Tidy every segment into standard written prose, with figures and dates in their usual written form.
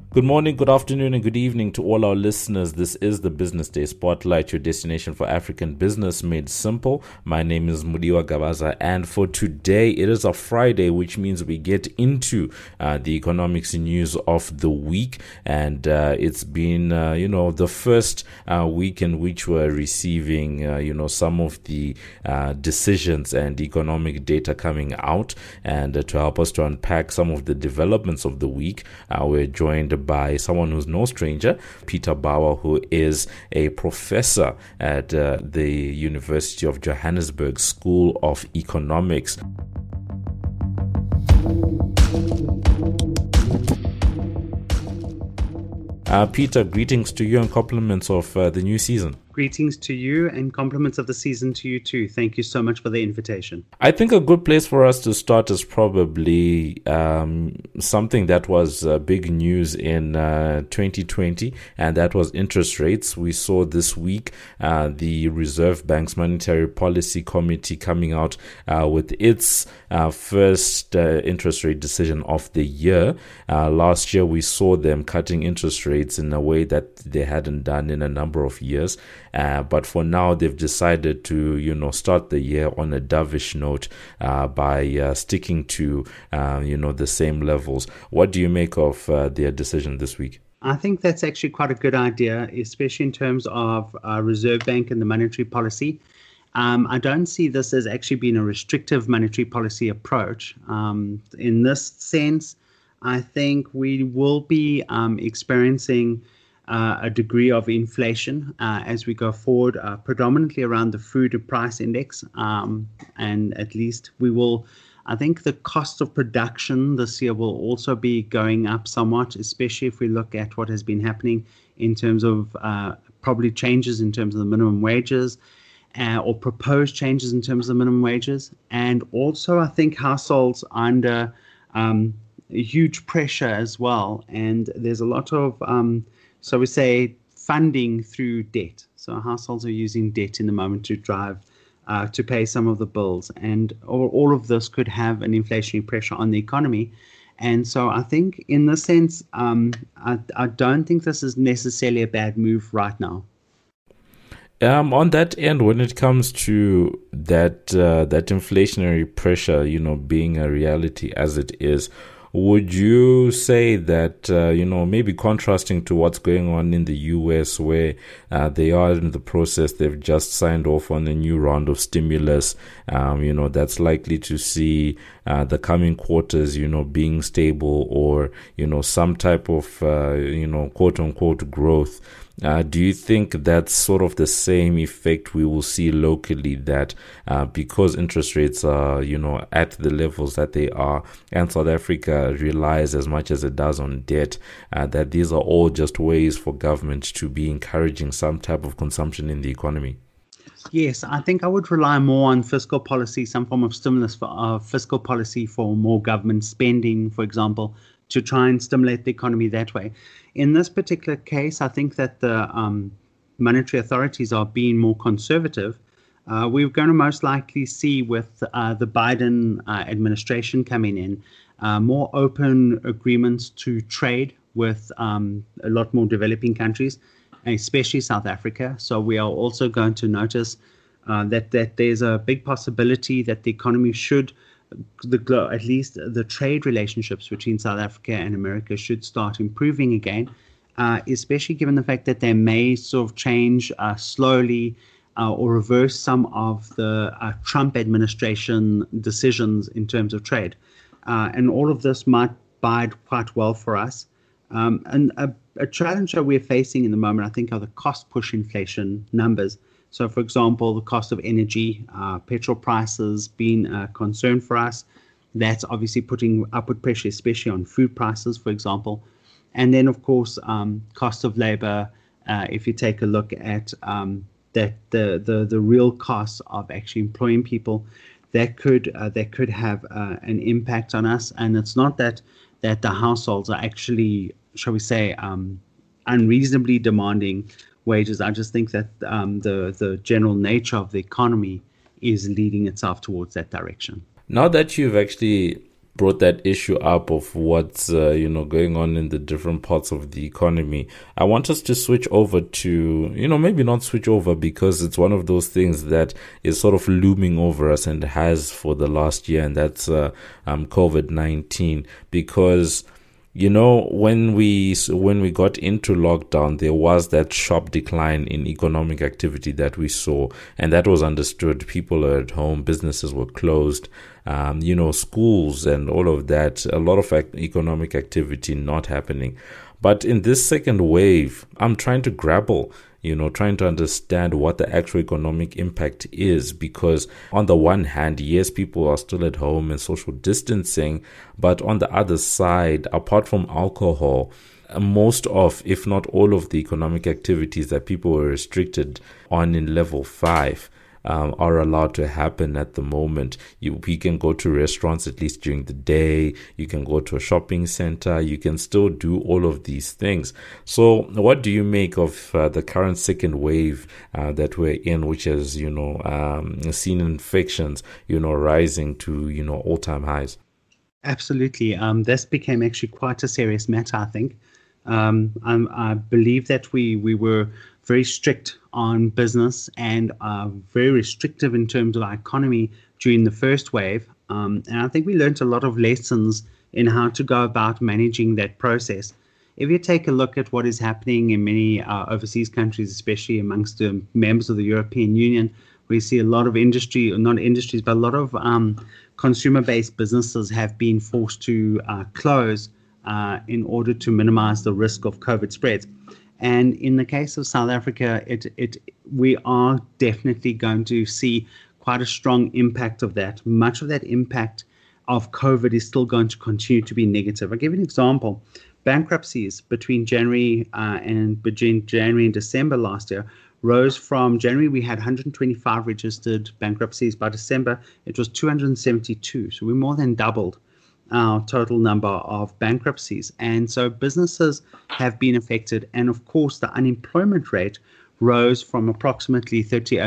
Good morning, good afternoon, and good evening to all our listeners. This is the Business Day Spotlight, your destination for African business made simple. My name is Mudiwa Gabaza, and for today, it is a Friday, which means we get into the economics news of the week. And it's been, the first week in which we're receiving, some of the decisions and economic data coming out. And to help us to unpack some of the developments of the week, we're joined by someone who's no stranger, Peter Bauer, who is a professor at the University of Johannesburg School of Economics. Peter, greetings to you and compliments of the new season. Greetings to you and compliments of the season to you too. Thank you so much for the invitation. I think a good place for us to start is probably something that was big news in 2020, and that was interest rates. We saw this week the Reserve Bank's Monetary Policy Committee coming out with its first interest rate decision of the year. Last year, we saw them cutting interest rates in a way that they hadn't done in a number of years. But for now, they've decided to, start the year on a dovish note by sticking to, the same levels. What do you make of their decision this week? I think that's actually quite a good idea, especially in terms of Reserve Bank and the monetary policy. I don't see this as actually being a restrictive monetary policy approach. In this sense, I think we will be experiencing a degree of inflation as we go forward, predominantly around the food price index. And at least I think the cost of production this year will also be going up somewhat, especially if we look at what has been happening in terms of probably changes in terms of the minimum wages or proposed changes in terms of the minimum wages. And also, I think households are under huge pressure as well. And there's a lot of so we say funding through debt. So households are using debt in the moment to drive, to pay some of the bills. And all of this could have an inflationary pressure on the economy. And so I think in this sense, I don't think this is necessarily a bad move right now. On that end, when it comes to that inflationary pressure, being a reality as it is, would you say that, maybe contrasting to what's going on in the US, where they are in the process, they've just signed off on a new round of stimulus, that's likely to see the coming quarters, being stable or, some type of, quote unquote growth. Do you think that's sort of the same effect we will see locally, that because interest rates are, at the levels that they are, and South Africa relies as much as it does on debt, that these are all just ways for government to be encouraging some type of consumption in the economy? Yes, I think I would rely more on fiscal policy, some form of stimulus for fiscal policy for more government spending, for example, to try and stimulate the economy that way. In this particular case, I think that the monetary authorities are being more conservative. We're going to most likely see with the Biden administration coming in, more open agreements to trade with a lot more developing countries, especially South Africa. So we are also going to notice that there's a big possibility that the economy should, at least the trade relationships between South Africa and America should start improving again, especially given the fact that they may sort of change slowly or reverse some of the Trump administration decisions in terms of trade. And all of this might bide quite well for us. And a challenge that we're facing in the moment, I think, are the cost push inflation numbers. So, for example, the cost of energy, petrol prices being a concern for us. That's obviously putting upward pressure, especially on food prices, for example. And then, of course, cost of labor. If you take a look at the real costs of actually employing people, that could have an impact on us. And it's not that the households are actually, shall we say, unreasonably demanding wages. I just think that the general nature of the economy is leading itself towards that direction. Now that you've actually brought that issue up of what's going on in the different parts of the economy, I want us to switch over to, maybe not switch over, because it's one of those things that is sort of looming over us and has for the last year, and that's COVID-19. Because when we got into lockdown, there was that sharp decline in economic activity that we saw, and that was understood. People are at home, businesses were closed, schools and all of that, a lot of economic activity not happening. But in this second wave, I'm trying to grapple, trying to understand what the actual economic impact is, because on the one hand, yes, people are still at home and social distancing, but on the other side, apart from alcohol, most of, if not all of the economic activities that people were restricted on in level 5 are allowed to happen at the moment. We can go to restaurants at least during the day. You can go to a shopping center. You can still do all of these things. So what do you make of the current second wave that we're in, which has, seen infections, rising to, all-time highs? Absolutely. This became actually quite a serious matter, I think. I believe that we were very strict on business and very restrictive in terms of our economy during the first wave. And I think we learned a lot of lessons in how to go about managing that process. If you take a look at what is happening in many overseas countries, especially amongst the members of the European Union, we see a lot of industry, not industries, but a lot of consumer-based businesses have been forced to close in order to minimize the risk of COVID spreads. And in the case of South Africa, we are definitely going to see quite a strong impact of that. Much of that impact of COVID is still going to continue to be negative. I'll give you an example. Bankruptcies between January and December last year rose from January, we had 125 registered bankruptcies. By December, it was 272. So we more than doubled our total number of bankruptcies. And so businesses have been affected. And of course, the unemployment rate rose from approximately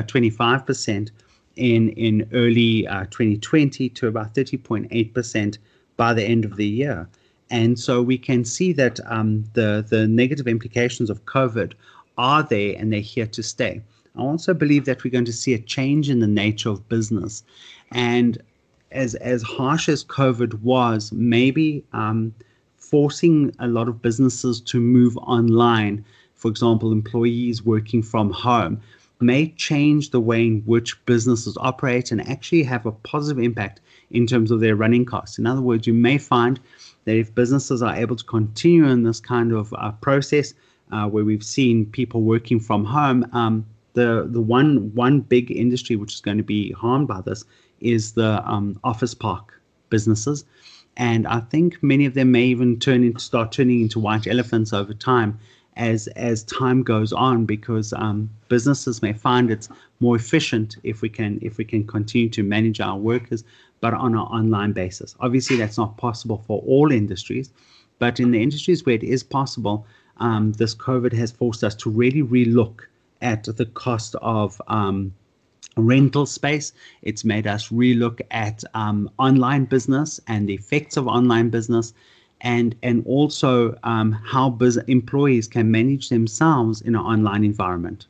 25% in early 2020 to about 30.8% by the end of the year. And so we can see that the negative implications of COVID are there and they're here to stay. I also believe that we're going to see a change in the nature of business. And as harsh as COVID was, maybe forcing a lot of businesses to move online, for example, employees working from home, may change the way in which businesses operate and actually have a positive impact in terms of their running costs. In other words, you may find that if businesses are able to continue in this kind of process, where we've seen people working from home, the one big industry which is going to be harmed by this is the office park businesses. And I think many of them may even start turning into white elephants over time as time goes on, because businesses may find it's more efficient if we can continue to manage our workers, but on an online basis. Obviously, that's not possible for all industries, but in the industries where it is possible, this COVID has forced us to really relook at the cost of rental space. It's made us relook at online business and the effects of online business, and also how employees can manage themselves in an online environment.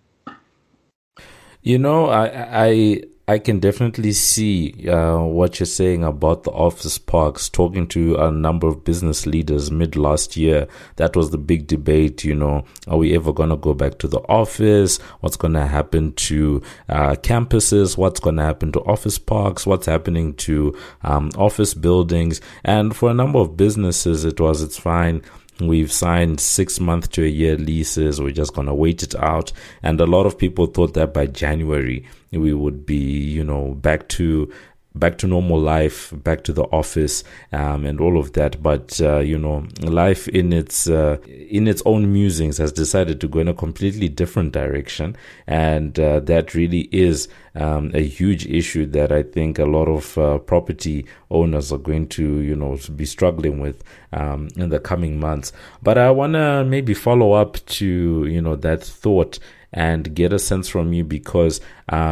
I can definitely see what you're saying about the office parks. Talking to a number of business leaders mid last year, that was the big debate. Are we ever going to go back to the office? What's going to happen to campuses? What's going to happen to office parks? What's happening to office buildings? And for a number of businesses, it's fine. We've signed 6 month to a year leases. We're just going to wait it out. And a lot of people thought that by January we would be, back to normal life, back to the office, and all of that. But, life in its own musings has decided to go in a completely different direction. And that really is a huge issue that I think a lot of property owners are going to, be struggling with in the coming months. But I want to maybe follow up to, that thought and get a sense from you, because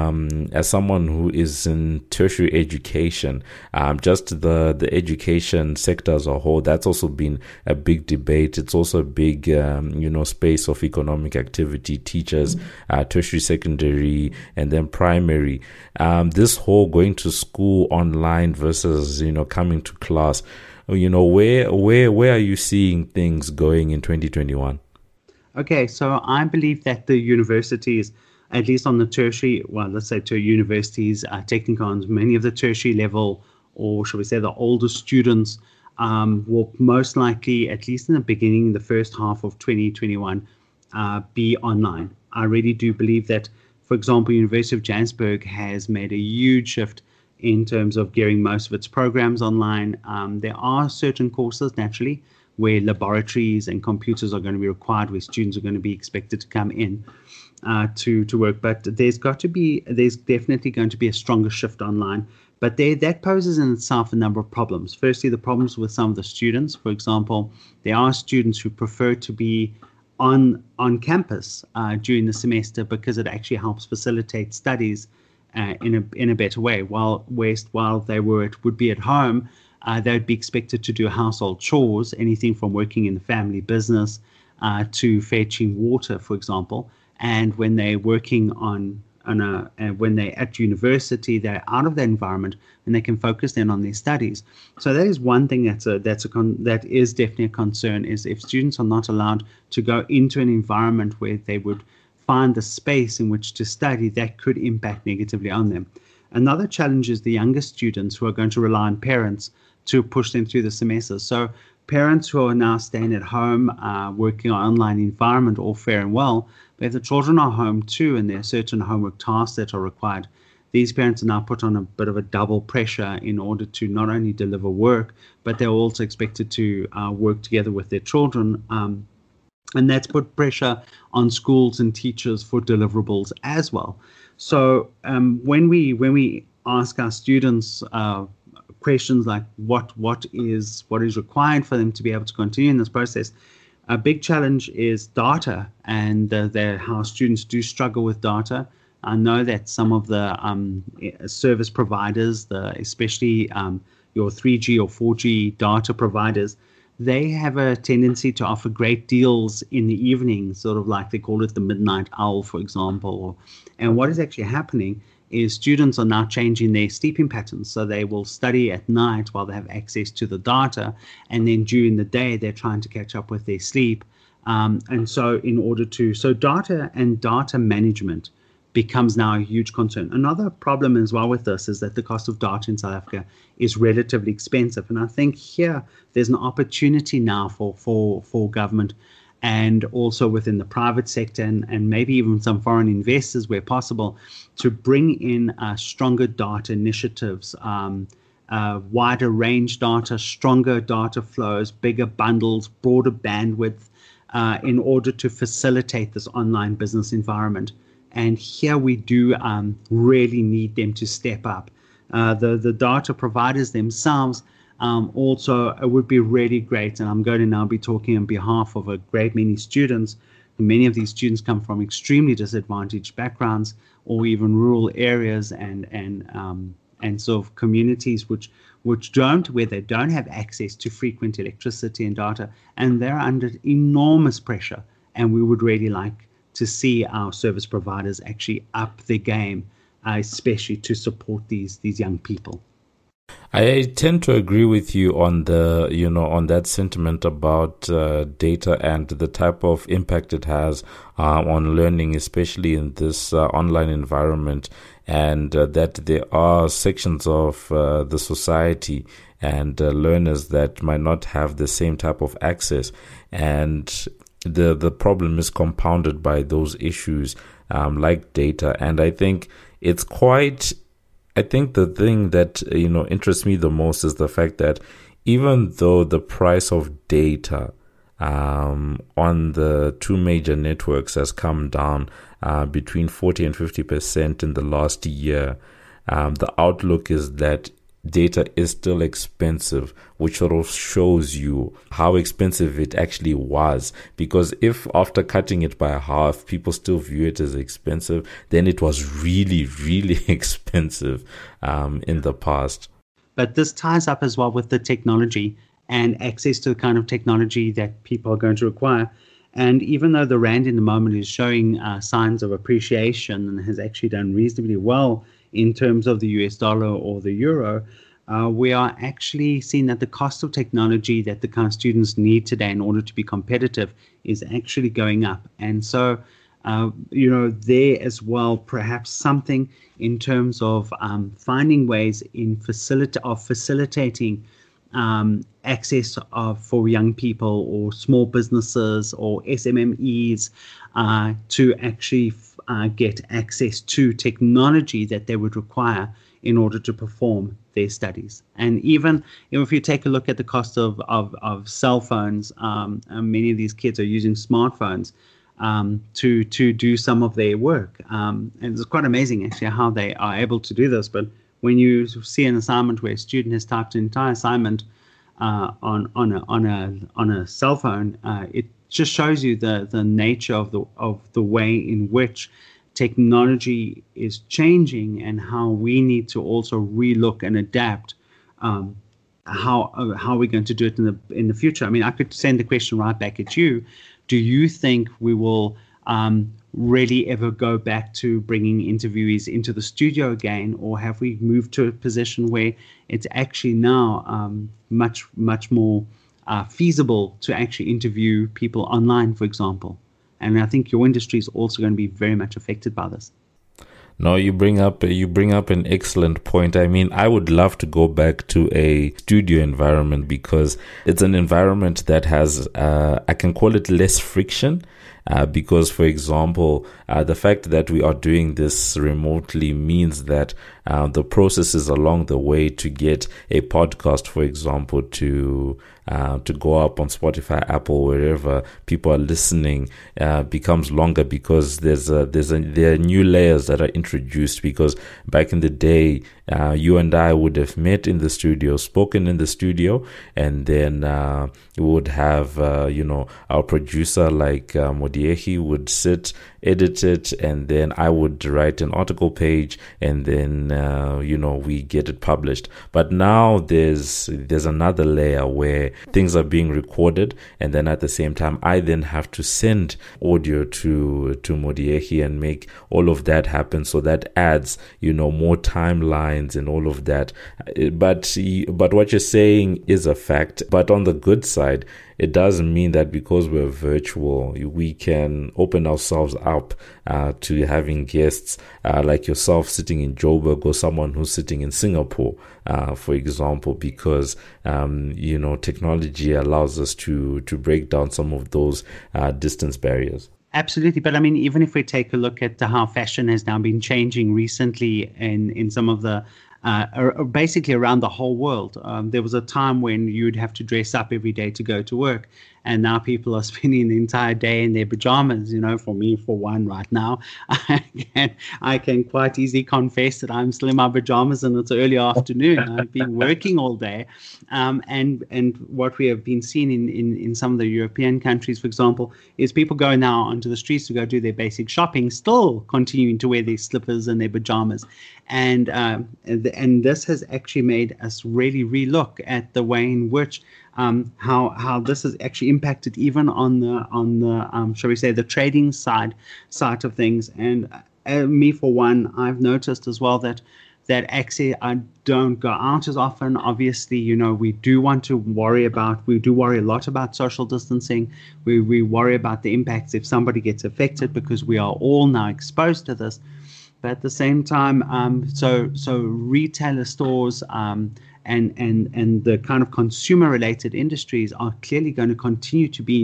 as someone who is in tertiary education, just the education sector as a whole, that's also been a big debate. It's also a big space of economic activity. Teachers, tertiary, secondary, and then primary. This whole going to school online versus coming to class. Where are you seeing things going in 2021? Okay, so I believe that the universities, at least on the tertiary, well, let's say to universities, technicons, many of the tertiary level, or should we say the older students, will most likely, at least in the beginning, the first half of 2021, be online. I really do believe that, for example, University of Johannesburg has made a huge shift in terms of gearing most of its programs online. There are certain courses, naturally, where laboratories and computers are going to be required, where students are going to be expected to come in to work. But there's definitely going to be a stronger shift online. But that poses in itself a number of problems. Firstly, the problems with some of the students. For example, there are students who prefer to be on campus during the semester because it actually helps facilitate studies in a better way. While they would be at home, they would be expected to do household chores, anything from working in the family business to fetching water, for example. And when they're working when they're at university, they're out of that environment and they can focus then on their studies. So that is one thing that is definitely a concern, is if students are not allowed to go into an environment where they would find the space in which to study, that could impact negatively on them. Another challenge is the younger students who are going to rely on parents to push them through the semester. So parents who are now staying at home, working on online environment, all fair and well, but if the children are home too and there are certain homework tasks that are required, these parents are now put on a bit of a double pressure in order to not only deliver work, but they're also expected to work together with their children. And that's put pressure on schools and teachers for deliverables as well. So when we ask our students questions like what is required for them to be able to continue in this process, a big challenge is data, and how students do struggle with data. I know that some of the service providers, especially your 3G or 4G data providers, they have a tendency to offer great deals in the evening, sort of like they call it the midnight owl, for example. And what is actually happening is students are now changing their sleeping patterns. So they will study at night while they have access to the data, and then during the day they're trying to catch up with their sleep. And so data and data management becomes now a huge concern. Another problem as well with this is that the cost of data in South Africa is relatively expensive. And I think here there's an opportunity now for government, and also within the private sector, and maybe even some foreign investors where possible, to bring in stronger data initiatives, wider range data, stronger data flows, bigger bundles, broader bandwidth, in order to facilitate this online business environment. And here we do really need them to step up. The data providers themselves also, it would be really great, and I'm going to now be talking on behalf of a great many students. Many of these students come from extremely disadvantaged backgrounds, or even rural areas and sort of communities where they don't have access to frequent electricity and data, and they're under enormous pressure. And we would really like to see our service providers actually up the game, especially to support these young people. I tend to agree with you on on that sentiment about data and the type of impact it has on learning, especially in this online environment, and that there are sections of the society and learners that might not have the same type of access, and the problem is compounded by those issues like data. And I think the thing that interests me the most is the fact that even though the price of data on the two major networks has come down between 40 and 50% in the last year, the outlook is that data is still expensive, which sort of shows you how expensive it actually was. Because if after cutting it by half, people still view it as expensive, then it was really, really expensive in the past. But this ties up as well with the technology and access to the kind of technology that people are going to require. And even though the Rand in the moment is showing signs of appreciation and has actually done reasonably well in terms of the US dollar or the euro, we are actually seeing that the cost of technology that the kind of students need today in order to be competitive is actually going up. And so, there as well, perhaps something in terms of finding ways in facilitating access for young people or small businesses or SMMEs to actually get access to technology that they would require in order to perform their studies. And even if you take a look at the cost of cell phones, many of these kids are using smartphones to do some of their work. And it's quite amazing actually how they are able to do this. But when you see an assignment where a student has typed an entire assignment on a cell phone, it just shows you the nature of the way in which technology is changing and how we need to also relook and adapt how we're going to do it in the future. I mean, I could send the question right back at you. Do you think we will really ever go back to bringing interviewees into the studio again, or have we moved to a position where it's actually now much more feasible to actually interview people online, for example? And I think your industry is also going to be very much affected by this. No, you bring up an excellent point. I mean, I would love to go back to a studio environment because it's an environment that has, I can call it less friction. Because, for example, the fact that we are doing this remotely means that the processes along the way to get a podcast, for example, to go up on Spotify, Apple, wherever people are listening, becomes longer because there are new layers that are introduced. Because back in the day, you and I would have met in the studio, spoken in the studio, and then we would have our producer like Modiehi would sit, edit it, and then I would write an article page, and then we get it published. But now there's another layer where things are being recorded, and then at the same time I then have to send audio to Modiehi and make all of that happen. So that adds more timelines and all of that. But what you're saying is a fact. But on the good side, it doesn't mean that because we're virtual, we can open ourselves up to having guests like yourself sitting in Joburg or someone who's sitting in Singapore, for example, because, technology allows us to break down some of those distance barriers. Absolutely. But I mean, even if we take a look at how fashion has now been changing recently in some of the basically around the whole world. There was a time when you'd have to dress up every day to go to work. And now people are spending the entire day in their pajamas. For me, for one, right now, I can quite easily confess that I'm still in my pajamas and it's early afternoon. I've been working all day. And what we have been seeing in some of the European countries, for example, is people go now onto the streets to go do their basic shopping, still continuing to wear their slippers and their pajamas. And this has actually made us really relook at the way in which how this has actually impacted even on the shall we say, the trading side of things. And me, for one, I've noticed as well that actually I don't go out as often. Obviously, we do worry a lot about social distancing. We worry about the impacts if somebody gets affected, because we are all now exposed to this. But at the same time, so retailer stores and the kind of consumer-related industries are clearly going to continue to be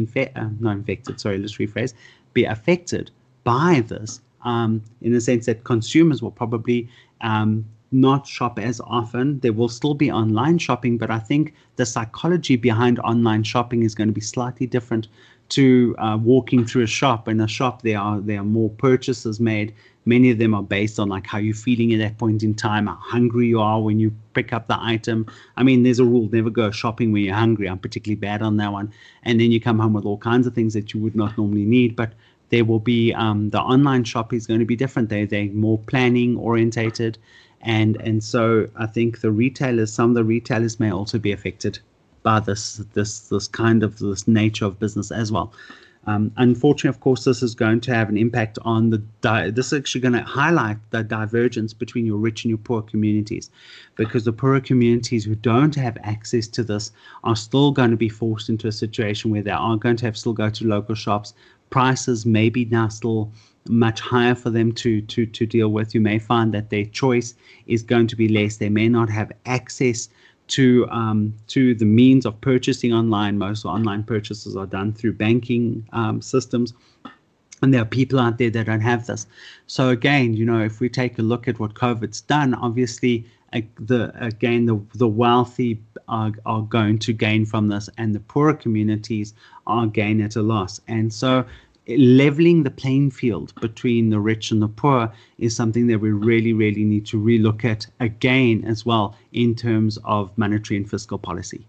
be affected by this, in the sense that consumers will probably not shop as often. There will still be online shopping, but I think the psychology behind online shopping is going to be slightly different to walking through a shop. In a shop, there are more purchases made. Many of them are based on like how you're feeling at that point in time, how hungry you are when you pick up the item. I mean, there's a rule: never go shopping when you're hungry. I'm particularly bad on that one. And then you come home with all kinds of things that you would not normally need. But there will be the online shop is going to be different. They're more planning orientated, and so I think some of the retailers may also be affected by this kind of this nature of business as well. Unfortunately, of course, this is going to have an impact on this is actually going to highlight the divergence between your rich and your poor communities, because the poorer communities who don't have access to this are still going to be forced into a situation where they are going to have still go to local shops. Prices may be now still much higher for them to deal with. You may find that their choice is going to be less. They may not have access to the means of purchasing online. Most online purchases are done through banking systems, and there are people out there that don't have this. So again, if we take a look at what COVID's done, obviously the wealthy are going to gain from this, and the poorer communities are gain at a loss. And so leveling the playing field between the rich and the poor is something that we really, really need to relook at again as well in terms of monetary and fiscal policy.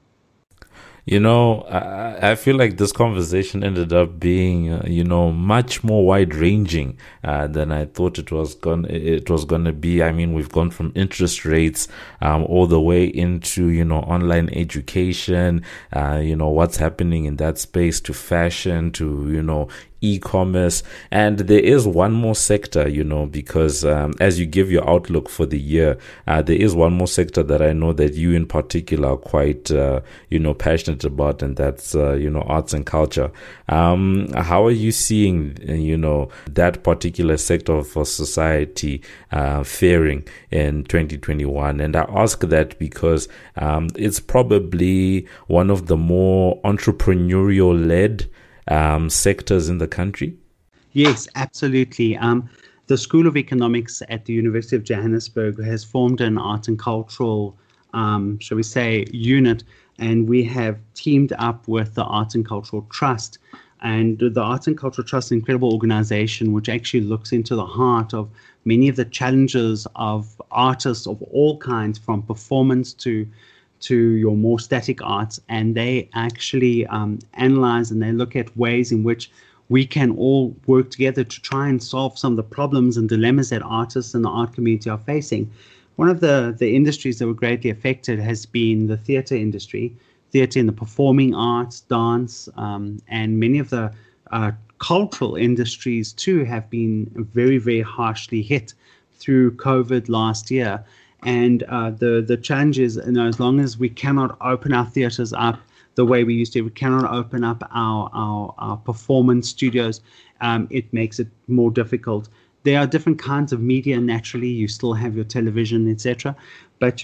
I feel like this conversation ended up being, much more wide-ranging than I thought it was going to be. I mean, we've gone from interest rates all the way into, online education, what's happening in that space, to fashion, to, e-commerce. And there is one more sector, because as you give your outlook for the year, there is one more sector that I know that you in particular are quite, passionate about, and that's, arts and culture. How are you seeing, that particular sector of society faring in 2021? And I ask that because it's probably one of the more entrepreneurial-led sectors in the country? Yes, absolutely. The School of Economics at the University of Johannesburg has formed an art and cultural, shall we say, unit, and we have teamed up with the Arts and Cultural Trust. And the Arts and Cultural Trust is an incredible organization which actually looks into the heart of many of the challenges of artists of all kinds, from performance to your more static arts, and they actually analyze and they look at ways in which we can all work together to try and solve some of the problems and dilemmas that artists and the art community are facing. One of the industries that were greatly affected has been the theatre industry, theatre in the performing arts, dance, and many of the cultural industries too have been very, very harshly hit through COVID last year. And the challenge is, as long as we cannot open our theatres up the way we used to, we cannot open up our performance studios, it makes it more difficult. There are different kinds of media. Naturally, you still have your television, etc. But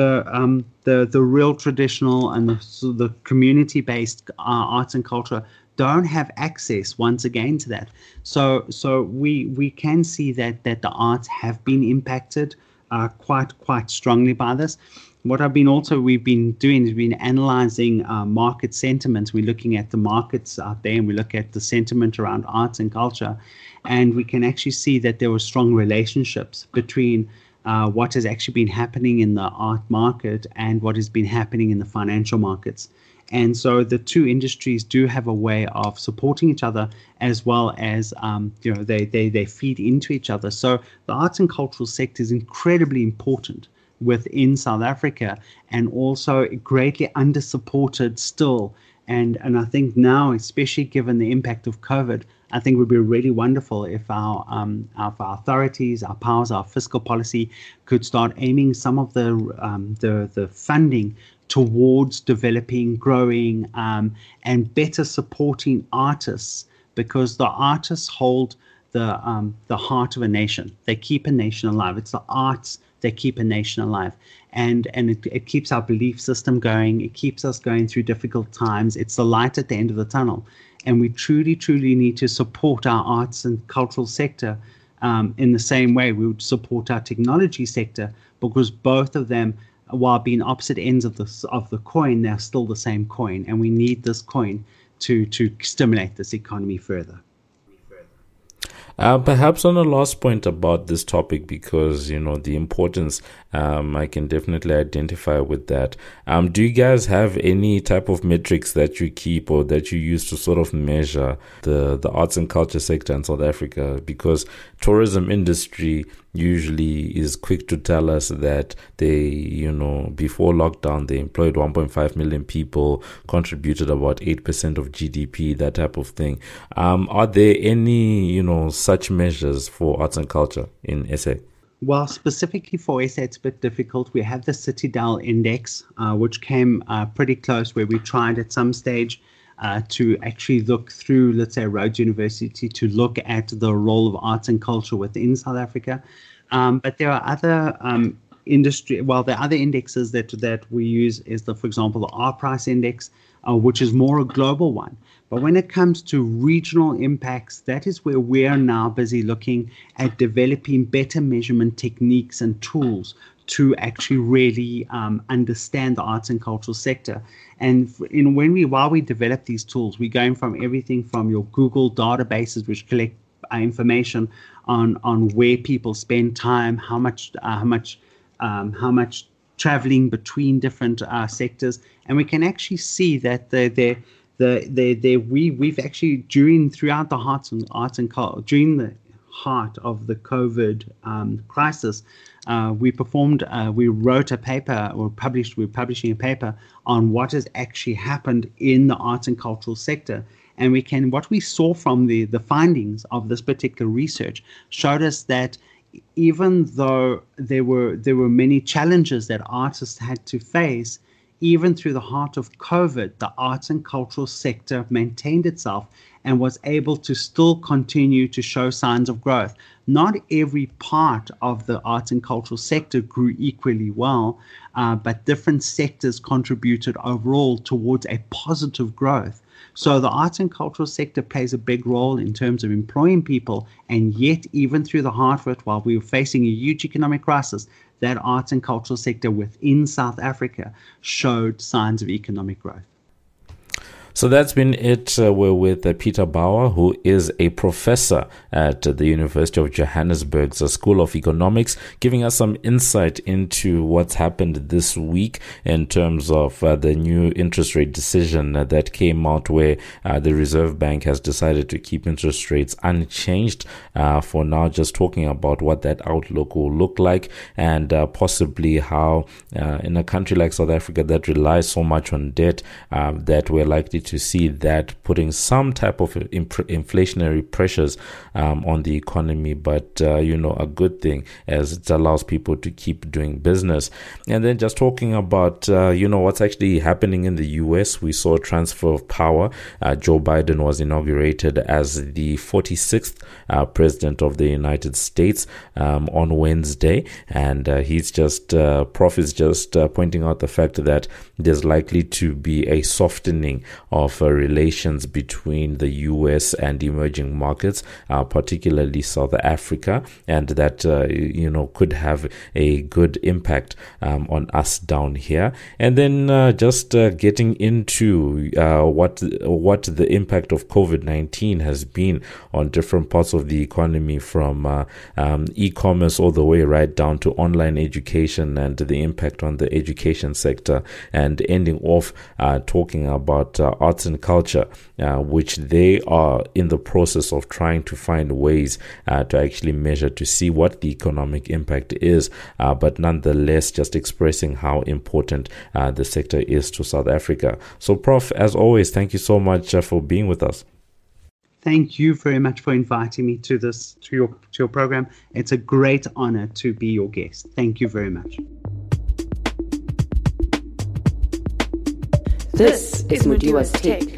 the real traditional and the community-based arts and culture don't have access once again to that. So we can see that the arts have been impacted quite strongly by this. What we've been doing is been analyzing market sentiment. We're looking at the markets out there, and we look at the sentiment around arts and culture, and we can actually see that there were strong relationships between what has actually been happening in the art market and what has been happening in the financial markets. And so the two industries do have a way of supporting each other, as well as they feed into each other. So the arts and cultural sector is incredibly important within South Africa, and also greatly under-supported still. And I think now, especially given the impact of COVID, I think it would be really wonderful if our authorities, our powers, our fiscal policy could start aiming some of the funding towards developing, growing, and better supporting artists, because the artists hold the heart of a nation. They keep a nation alive. It's the arts that keep a nation alive, and it keeps our belief system going. It keeps us going through difficult times. It's the light at the end of the tunnel, and we truly need to support our arts and cultural sector in the same way we would support our technology sector, because both of them, while being opposite ends of the coin, they're still the same coin, and we need this coin to stimulate this economy further. Perhaps on a last point about this topic, because, the importance, I can definitely identify with that. Do you guys have any type of metrics that you keep or that you use to sort of measure the arts and culture sector in South Africa? Because tourism industry usually is quick to tell us that they, before lockdown, they employed 1.5 million people, contributed about 8% of GDP, that type of thing. Are there any, such measures for arts and culture in SA? Well, specifically for SA, it's a bit difficult. We have the Citadel Index, which came pretty close, where we tried at some stage to actually look through, let's say, Rhodes University to look at the role of arts and culture within South Africa. But there are other there are other indexes that we use is for example, the R Price Index, which is more a global one. But when it comes to regional impacts, that is where we are now busy looking at developing better measurement techniques and tools to actually really understand the arts and cultural sector. And while we develop these tools, we're going from everything from your Google databases, which collect information on where people spend time, how much traveling between different sectors, and we can actually see that we've actually throughout the arts and culture during the heart of the COVID crisis, we wrote a paper, we're publishing a paper on what has actually happened in the arts and cultural sector. And what we saw from the findings of this particular research showed us that even though there were many challenges that artists had to face, even through the heart of COVID, the arts and cultural sector maintained itself and was able to still continue to show signs of growth. Not every part of the arts and cultural sector grew equally well, but different sectors contributed overall towards a positive growth. So the arts and cultural sector plays a big role in terms of employing people, and yet even through the heart of it, while we were facing a huge economic crisis, that arts and cultural sector within South Africa showed signs of economic growth. So that's been it. We're with Peter Bauer, who is a professor at the University of Johannesburg's School of Economics, giving us some insight into what's happened this week in terms of the new interest rate decision that came out, where the Reserve Bank has decided to keep interest rates unchanged for now, just talking about what that outlook will look like, and possibly how in a country like South Africa that relies so much on debt, that we're likely to see that putting some type of inflationary pressures on the economy, but a good thing, as it allows people to keep doing business. And then just talking about what's actually happening in the US, we saw a transfer of power. Joe Biden was inaugurated as the 46th president of the United States on Wednesday, and Prof is just pointing out the fact that there's likely to be a softening of relations between the US and emerging markets, particularly South Africa, and that could have a good impact on us down here. And then just getting into what the impact of COVID-19 has been on different parts of the economy, from e-commerce all the way right down to online education and the impact on the education sector, and ending off talking about arts and culture, which they are in the process of trying to find ways to actually measure to see what the economic impact is, but nonetheless just expressing how important the sector is to South Africa. So, Prof, as always, thank you so much for being with us. Thank you very much for inviting me to your program. It's a great honor to be your guest. Thank you very much. This is Mudiwa's Take.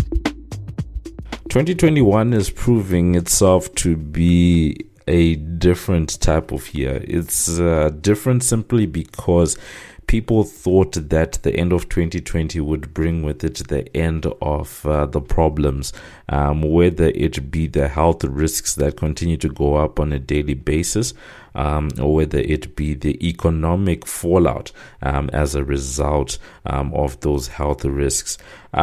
2021 is proving itself to be a different type of year. It's different simply because people thought that the end of 2020 would bring with it the end of the problems, whether it be the health risks that continue to go up on a daily basis, or whether it be the economic fallout as a result of those health risks.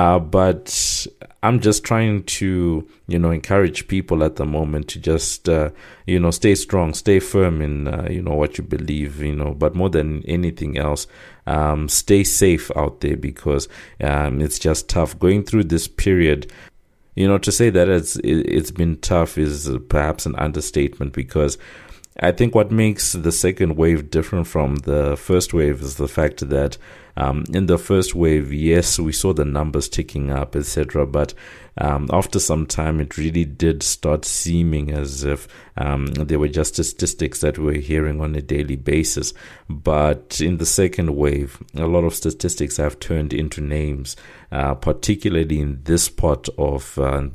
But I'm just trying to, encourage people at the moment to just, stay strong, stay firm in, what you believe, but more than anything else, stay safe out there, because it's just tough going through this period. To say that it's been tough is perhaps an understatement, because I think what makes the second wave different from the first wave is the fact that in the first wave, yes, we saw the numbers ticking up, etc. But after some time, it really did start seeming as if they were just statistics that we were hearing on a daily basis. But in the second wave, a lot of statistics have turned into names, particularly in this part of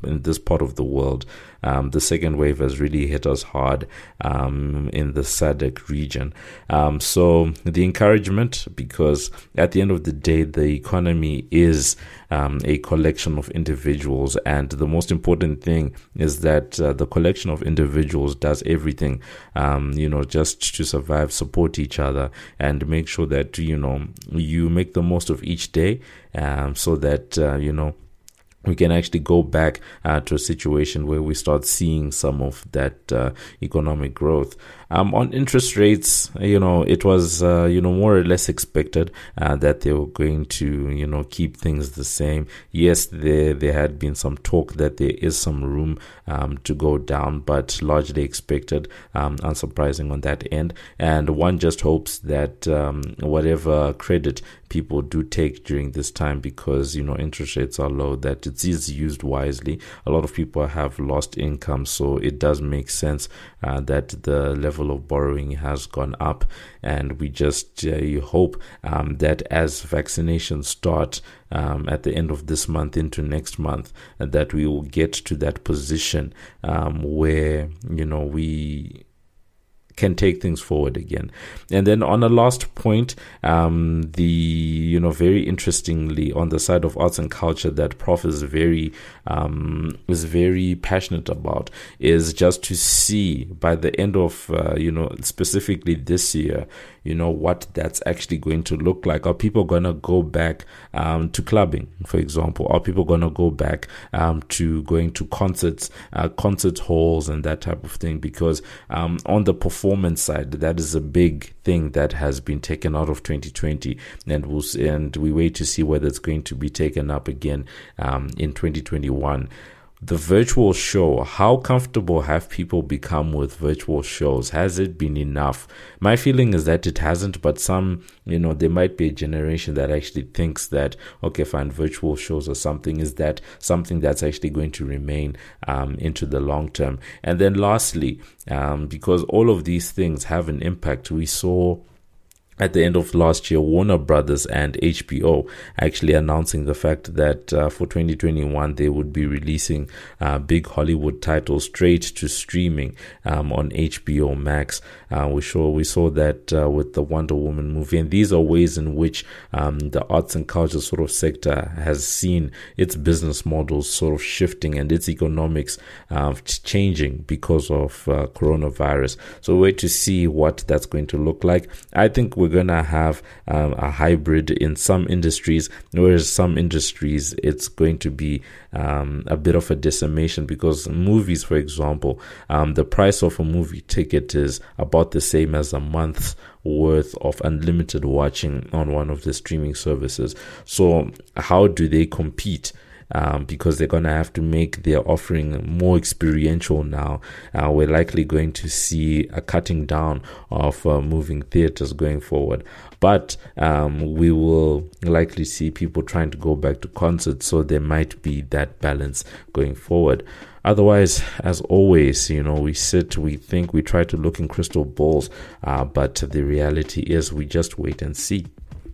the world. The second wave has really hit us hard in the SADC region. So the encouragement, because at the end of the day, the economy is a collection of individuals, and the most important thing is that the collection of individuals does everything, just to survive, support each other, and make sure that, you make the most of each day, so that, we can actually go back to a situation where we start seeing some of that economic growth. On interest rates, it was, more or less expected that they were going to, keep things the same. Yes, there had been some talk that there is some room to go down, but largely expected, unsurprising on that end. And one just hopes that whatever credit people do take during this time, because, interest rates are low, that it is used wisely. A lot of people have lost income, so it does make sense that the level of borrowing has gone up, and we just you hope that as vaccinations start at the end of this month into next month, that we will get to that position where we can take things forward again. And then on a last point, very interestingly, on the side of arts and culture, that Prof is very passionate about, is just to see by the end of specifically this year, what that's actually going to look like. Are people going to go back to clubbing, for example? Are people going to go back to going to concerts, concert halls, and that type of thing? Because on the performance side, that is a big thing that has been taken out of 2020, and we wait to see whether it's going to be taken up again in 2021. The virtual show, how comfortable have people become with virtual shows? Has it been enough? My feeling is that it hasn't, but some, there might be a generation that actually thinks that, okay, fine, virtual shows or something, is that something that's actually going to remain into the long term? And then lastly, because all of these things have an impact, we saw at the end of last year, Warner Brothers and HBO actually announcing the fact that for 2021, they would be releasing big Hollywood titles straight to streaming on HBO Max. We saw that with the Wonder Woman movie. And these are ways in which the arts and culture sort of sector has seen its business models sort of shifting and its economics changing because of coronavirus. So wait to see what that's going to look like. I think we're going to have a hybrid in some industries, whereas some industries it's going to be a bit of a decimation, because movies, for example, the price of a movie ticket is about the same as a month's worth of unlimited watching on one of the streaming services. So how do they compete? Because they're going to have to make their offering more experiential now. We're likely going to see a cutting down of moving theaters going forward. But we will likely see people trying to go back to concerts, so there might be that balance going forward. Otherwise, as always, we sit, we think, we try to look in crystal balls, but the reality is we just wait and see.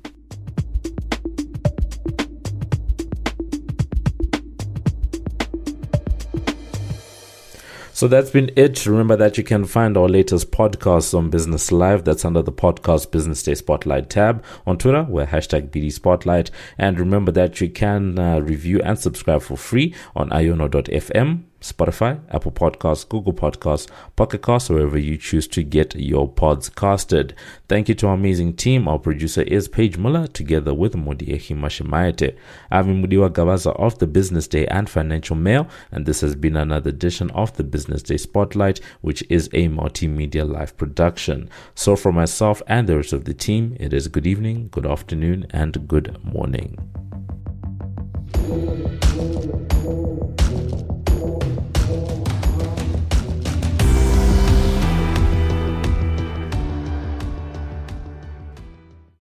So that's been it. Remember that you can find our latest podcasts on Business Live. That's under the Podcast Business Day Spotlight tab. On Twitter, we're #BD Spotlight. And remember that you can review and subscribe for free on iono.fm. Spotify, Apple Podcasts, Google Podcasts, Pocket Casts, wherever you choose to get your pods casted. Thank you to our amazing team. Our producer is Paige Muller, together with Modiehi Mashimaete. I'm Mudiwa Gavaza of the Business Day and Financial Mail, and this has been another edition of the Business Day Spotlight, which is a multimedia live production. So for myself and the rest of the team, it is good evening, good afternoon, and good morning.